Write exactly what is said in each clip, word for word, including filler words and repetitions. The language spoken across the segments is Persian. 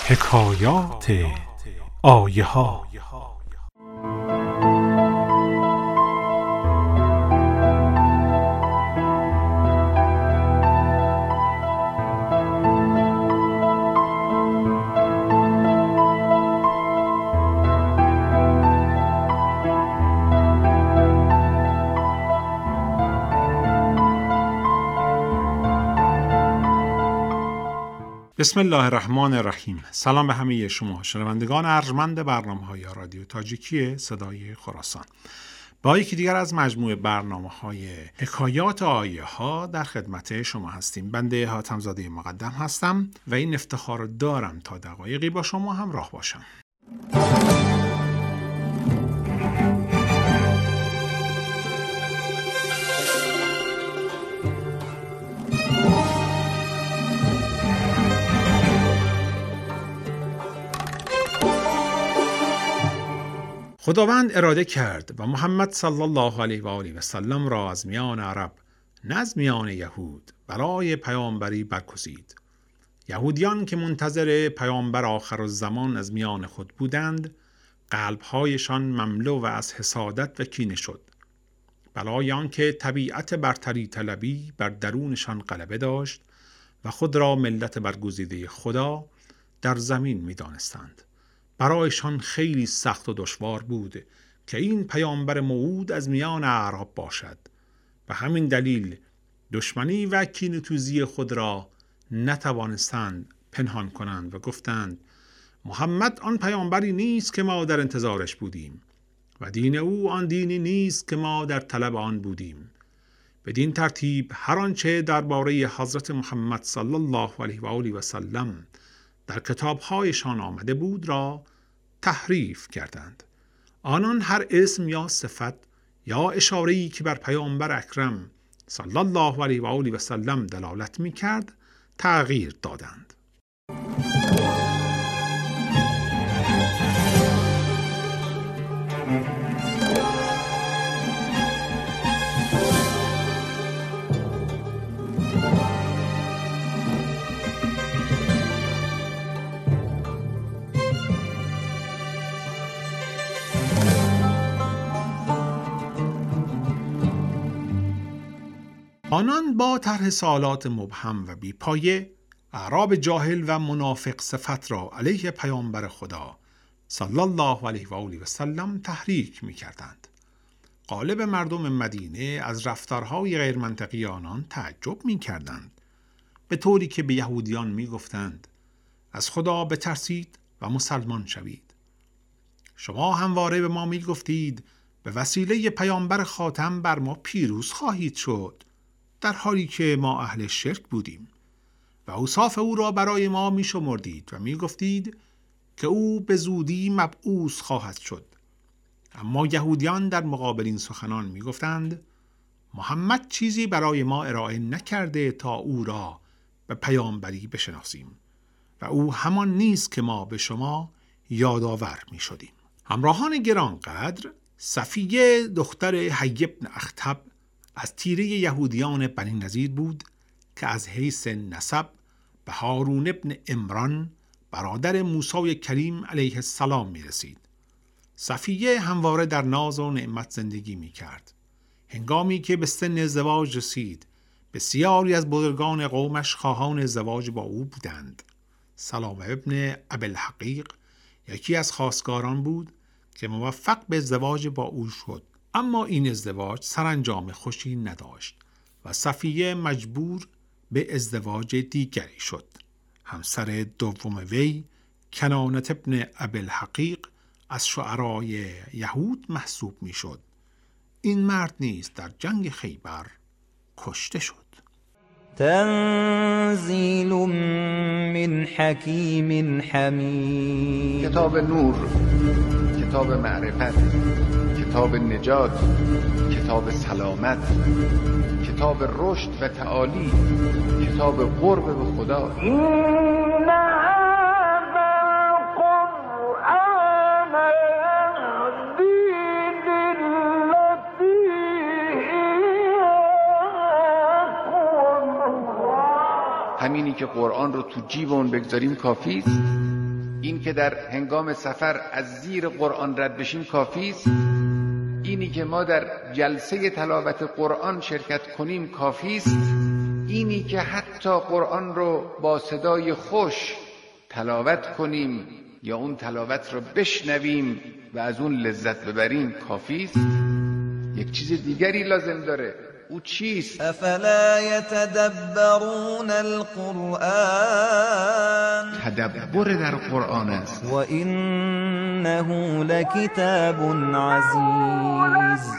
حکایات آیه ها. بسم الله الرحمن الرحیم. سلام به همه شما شنوندگان ارجمند برنامه‌های رادیو تاجیکی صدای خراسان. با یکی دیگر از مجموعه برنامه‌های حکایات آیه ها در خدمت شما هستیم. بنده حاتم‌زاده مقدم هستم و این افتخار رو دارم تا دقایقی با شما همراه باشم. خداوند اراده کرد و محمد صلی الله علیه و آله و سلم را از میان عرب نه از میان یهود برای پیامبری برگزید. یهودیان که منتظر پیامبر آخرالزمان از میان خود بودند، قلب‌هایشان مملو و از حسادت و کینه شد. برای آنکه طبیعت برتری طلبی بر درونشان غلبه داشت و خود را ملت برگزیده خدا در زمین می‌دانستند. برایشان خیلی سخت و دشوار بود که این پیامبر موعود از میان اعراب باشد و همین دلیل دشمنی و کینه‌توزی خود را نتوانستند پنهان کنند و گفتند محمد آن پیامبری نیست که ما در انتظارش بودیم و دین او آن دینی نیست که ما در طلب آن بودیم. بدین ترتیب هر آنچه درباره حضرت محمد صلی الله علیه و آله و سلم در کتاب‌هایشان آمده بود را تحریف کردند. آنان هر اسم یا صفت یا اشاره‌ای که بر پیامبر اکرم صلی الله علیه و آله و سلم دلالت می‌کرد تغییر دادند. آنان با طرح سوالات مبهم و بی‌پایه اعراب جاهل و منافق صفت را علیه پیامبر خدا صلی الله علیه و آله و سلم تحریک می‌کردند. غالب مردم مدینه از رفتارهای غیر منطقی آنان تعجب می‌کردند، به طوری که به یهودیان می‌گفتند از خدا بترسید و مسلمان شوید. شما همواره به ما می‌گفتید به وسیله پیامبر خاتم بر ما پیروز خواهید شد، در حالی که ما اهل شرک بودیم و اوصاف او را برای ما می شمردید و می گفتید که او به زودی مبعوث خواهد شد. اما یهودیان در مقابل این سخنان می گفتند محمد چیزی برای ما ارائه نکرده تا او را به پیامبری بشناسیم و او همان نیست که ما به شما یادآور می شدیم. همراهان گرانقدر، صفیه دختر حی بن اخطب از تیره یهودیان بنی نضیر بود که از حیث نسب به هارون ابن عمران برادر موسی کریم علیه السلام می رسید. صفیه همواره در ناز و نعمت زندگی می کرد. هنگامی که به سن ازدواج رسید، بسیاری از بزرگان قومش خواهان ازدواج با او بودند. سلام ابن ابوالحقیق یکی از خواستگاران بود که موفق به ازدواج با او شد، اما این ازدواج سرانجام خوشی نداشت و صفیه مجبور به ازدواج دیگری شد. همسر دوم وی کنانه ابن ابوالحقیق از شعرای یهود محسوب می شد. این مرد نیز در جنگ خیبر کشته شد. تنزیل من حکیم حمید. کتاب نور، کتاب معرفت، کتاب نجات، کتاب سلامت، کتاب رشد و تعالی، کتاب قرب به خدا. این هذا القرآن یهدی للتی هی اقوم. همینی که قرآن رو تو جیب اون بگذاریم کافی است این که در هنگام سفر از زیر قرآن رد بشیم کافی است. اینی که ما در جلسه تلاوت قرآن شرکت کنیم کافی است. اینی که حتی قرآن رو با صدای خوش تلاوت کنیم یا اون تلاوت رو بشنویم و از اون لذت ببریم کافی است. یک چیز دیگری لازم داره. او چیست؟ افلا یتدبرون القرآن، تدبر در قرآن است. و انه لکتاب عزیز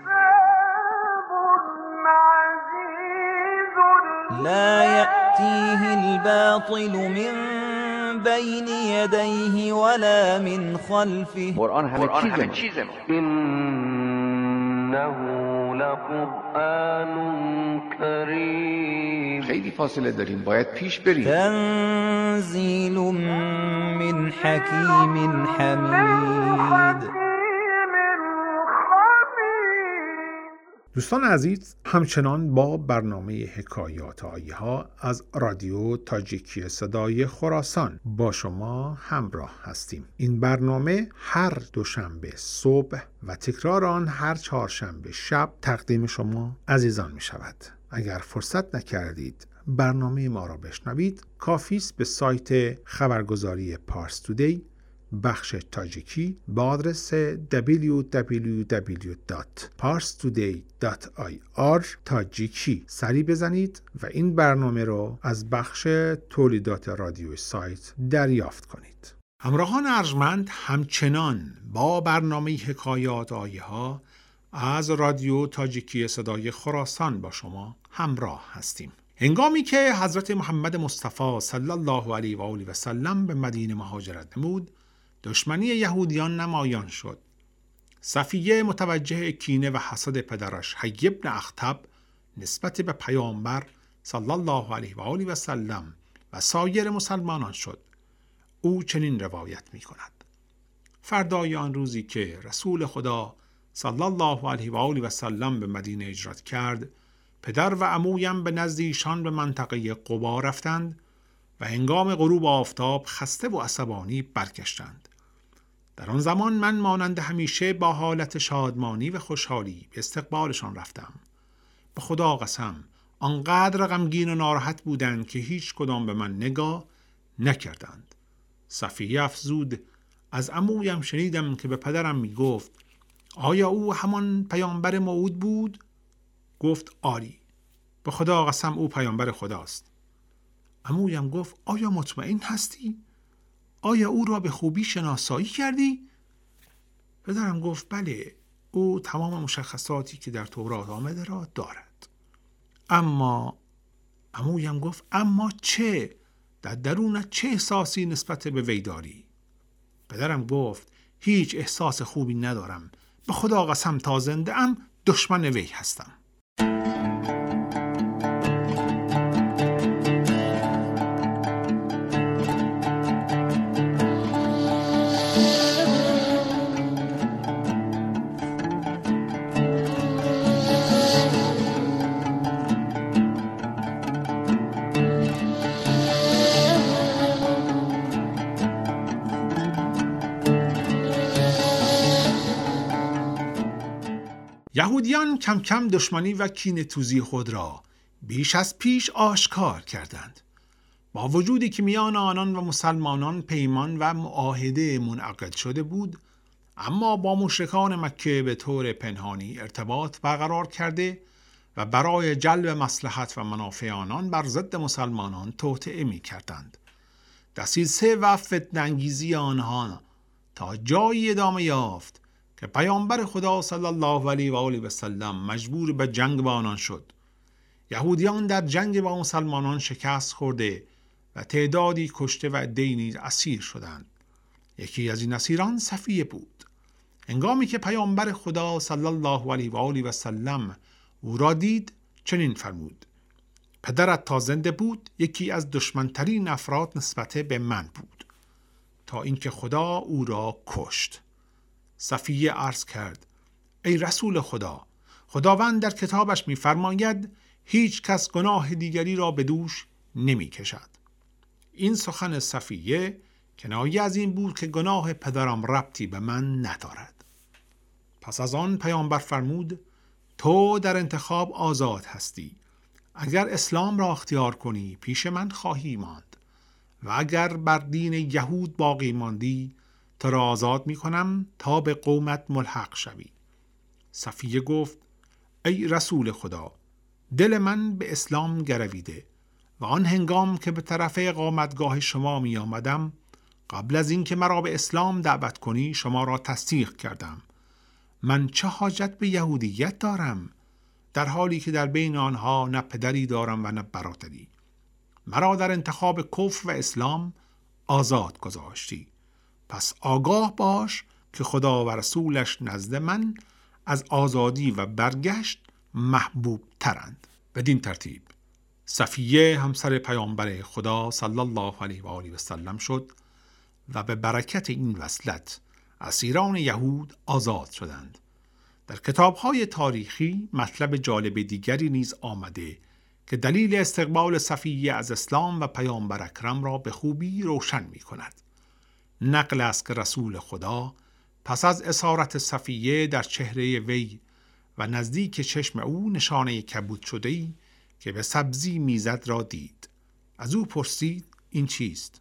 لا یأتیه الباطل من بین یدیه ولا من خلفه. قرآن همه چیزه. إنه لقرآن کریم. خیلی فاصله داریم، باید پیش بریم. تنزیل من حکیم حمید. دوستان عزیز، همچنان با برنامه حکایات آیه ها از رادیو تاجیکی صدای خراسان با شما همراه هستیم. این برنامه هر دوشنبه صبح و تکرار آن هر چهارشنبه شب تقدیم شما عزیزان می شود. اگر فرصت نکردید برنامه ما را بشنوید، کافی است به سایت خبرگزاری پارس تودی بخش تاجیکی با آدرس دبلیو دبلیو دبلیو دات پارس تودی دات آی آر تاجیکی سری بزنید و این برنامه رو از بخش تولیدات رادیوی سایت دریافت کنید. همراهان ارجمند، همچنان با برنامه حکایات آیه ها از رادیو تاجیکی صدای خراسان با شما همراه هستیم. هنگامی که حضرت محمد مصطفی صلی الله علیه و آله و سلم به مدینه مهاجرت نمود، دشمنی یهودیان نمایان شد. صفیه متوجه کینه و حسد پدرش حی بن اخطب نسبت به پیامبر صلی الله علیه و آله و سلم و سایر مسلمانان شد. او چنین روایت می کند: فردای آن روزی که رسول خدا صلی الله علیه و آله و سلم به مدینه هجرت کرد، پدر و عمویم به نزد ایشان به منطقه قبا رفتند و هنگام غروب آفتاب خسته و عصبانی برگشتند. در آن زمان من مانند همیشه با حالت شادمانی و خوشحالی به استقبالشان رفتم. به خدا قسم آنقدر غمگین و ناراحت بودند که هیچ کدام به من نگاه نکردند. صفیه افزود: از عمویم شنیدم که به پدرم می گفت آیا او همان پیامبر موعود بود؟ گفت آری، به خدا قسم او پیامبر خداست. عمویم گفت آیا مطمئن هستی؟ آیا او را به خوبی شناسایی کردی؟ پدرم گفت بله، او تمام مشخصاتی که در تورات آمده را دارد. اما عمویم گفت اما چه؟ در درونت چه احساسی نسبت به وی داری؟ پدرم گفت هیچ احساس خوبی ندارم، به خدا قسم تا زنده ام دشمن وی هستم. یهودیان کم کم دشمنی و کینه‌توزی خود را بیش از پیش آشکار کردند. با وجودی که میان آنان و مسلمانان پیمان و معاهده منعقد شده بود، اما با مشرکان مکه به طور پنهانی ارتباط برقرار کرده و برای جلب مصلحت و منافع آنان بر ضد مسلمانان توطئه می کردند. دسیسه و فتنه انگیزی آنها تا جایی ادامه یافت که پیامبر خدا صلی الله علیه و آله و سلم مجبور به جنگ با آنان شد. یهودیان در جنگ با مسلمانان شکست خورده و تعدادی کشته و عده‌ای نیز اسیر شدند. یکی از این اسیران صفیه بود. هنگامی که پیامبر خدا صلی الله علیه و آله و سلم او را دید، چنین فرمود: پدرت تا زنده بود یکی از دشمنترین افراد نسبت به من بود، تا اینکه خدا او را کشت. صفیه عرض کرد: ای رسول خدا، خداوند در کتابش می‌فرماید هیچ کس گناه دیگری را به دوش نمی کشد. این سخن صفیه کنایه از این بود که گناه پدرم ربطی به من ندارد. پس از آن پیامبر فرمود تو در انتخاب آزاد هستی. اگر اسلام را اختیار کنی پیش من خواهی ماند و اگر بر دین یهود باقی ماندی تو را آزاد می کنم تا به قومت ملحق شوی. صفیه گفت ای رسول خدا، دل من به اسلام گرویده و آن هنگام که به طرف اقامتگاه شما می آمدم قبل از این که مرا به اسلام دعوت کنی شما را تصدیق کردم. من چه حاجت به یهودیت دارم در حالی که در بین آنها نه پدری دارم و نه برادری؟ مرا در انتخاب کفر و اسلام آزاد گذاشتی. پس آگاه باش که خدا و رسولش نزد من از آزادی و برگشت محبوب ترند. بدین ترتیب صفیه همسر پیامبر خدا صلی الله علیه و آله و سلم شد و به برکت این وصلت اسیران یهود آزاد شدند. در کتاب‌های تاریخی مطلب جالب دیگری نیز آمده که دلیل استقبال صفیه از اسلام و پیامبر اکرم را به خوبی روشن می کند. نقل است که رسول خدا پس از اسارت صفیه در چهره وی و نزدیک چشم او نشانه کبود شده‌ای که به سبزی میزد را دید. از او پرسید این چیست؟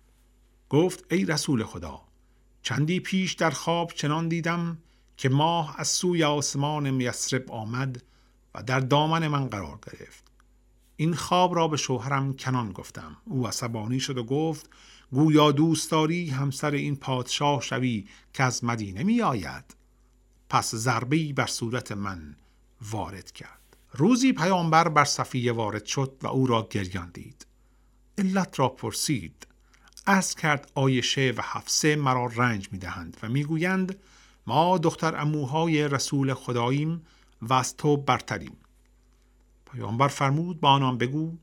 گفت ای رسول خدا، چندی پیش در خواب چنان دیدم که ماه از سوی آسمان یثرب آمد و در دامن من قرار گرفت. این خواب را به شوهرم کنان گفتم. او عصبانی شد و گفت گویا دوست داری همسر این پادشاه شوی که از مدینه می آید. پس ضربه‌ای بر صورت من وارد کرد. روزی پیامبر بر صفیه وارد شد و او را گریان دید. علت را پرسید. عرض کرد عایشه و حفصه مرا رنج می دهند و می گویند ما دختر عموهای رسول خداییم و از تو برتریم. پیامبر فرمود با آنان بگو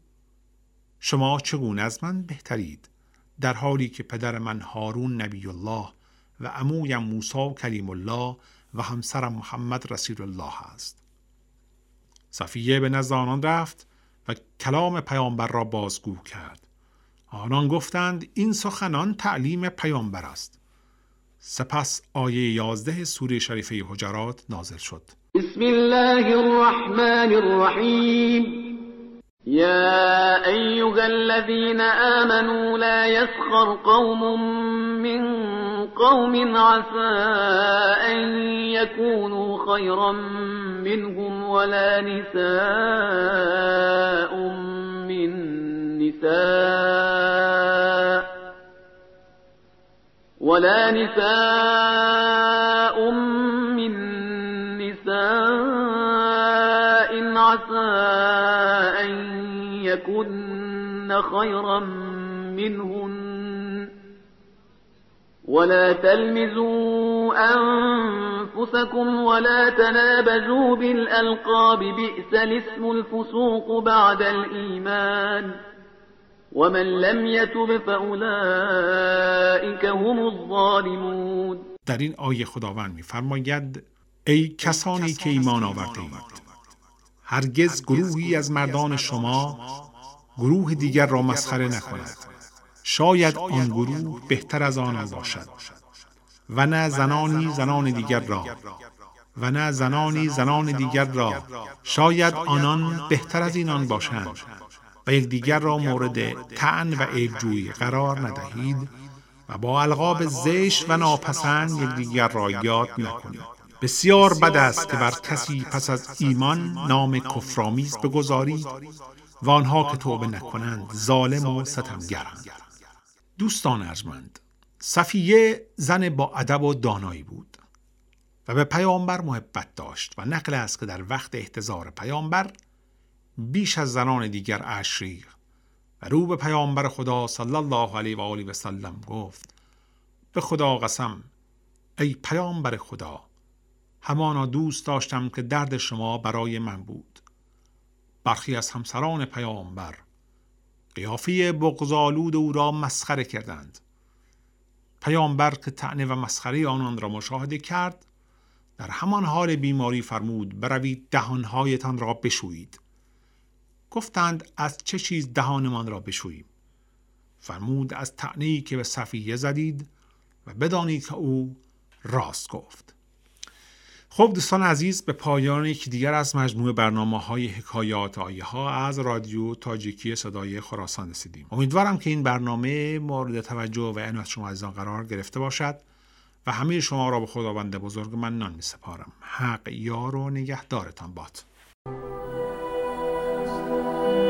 شما چگونه از من بهترید در حالی که پدر من هارون نبی الله و عمویم موسی کلیم الله و همسرم محمد رسول الله است. صفیه به نزد آنان رفت و کلام پیامبر را بازگو کرد. آنان گفتند این سخنان تعلیم پیامبر است. سپس آیه یازده سوره شریفه حجرات نازل شد. بسم الله الرحمن الرحیم یا ایها الذین آمنوا لا يسخر قوم من قوم عسى ان يكونوا خيرا منهم ولا نساء من نساء ولا نساء من نساء عسى أن يكن خيرا منهن ولا تلمزوا أنفسكم ولا تنابزوا بالألقاب بئس الاسم الفسوق بعد الإيمان ومن لم يتب فأولئك هم الظالمون. در این آیه خداوند می‌فرماید ای کسانی که ایمان آورده اید، هرگز گروهی از مردان شما گروه دیگر را مسخره نکند، شاید آن گروه بهتر از آنان باشد، و نه زنانی زنان دیگر را و نه زنانی زنان دیگر را شاید آنان بهتر از اینان باشند، و یکدیگر را مورد طعن و عیب‌جویی قرار ندهید و با القاب زشت و ناپسند یکدیگر را یاد نکنید. بسیار بد است که بر کسی پس از ایمان نام کفرآمیز بگذارید و آنها که توبه نکنند ظالم و ستمگرند. دوستان ارجمند، صفیه زن با ادب و دانایی بود و به پیامبر محبت داشت و نقل است که در وقت احتضار پیامبر بیش از زنان دیگر اشک ریخت و رو به پیامبر خدا صلی الله علیه و آله و سلم گفت به خدا قسم ای پیامبر خدا، همانا دوست داشتم که درد شما برای من بود. برخی از همسران پیامبر قیافه بغض‌آلود او را مسخره کردند. پیامبر که طعنه و مسخره آنان را مشاهده کرد در همان حال بیماری فرمود بروید دهانهایتان را بشویید. گفتند از چه چیز دهانمان را بشوییم؟ فرمود از طعنه‌ای که به صفیه زدید و بدانید که او راست گفت. خب دوستان عزیز، به پایان یکی دیگر از مجموعه برنامه‌های حکایات آیه ها از رادیو تاجیکی صدای خراسان رسیدیم. امیدوارم که این برنامه مورد توجه و عنایت شما عزیزان قرار گرفته باشد و همه شما را به خداوند بزرگ منان می‌سپارم. حق یار و نگهدارتان باد.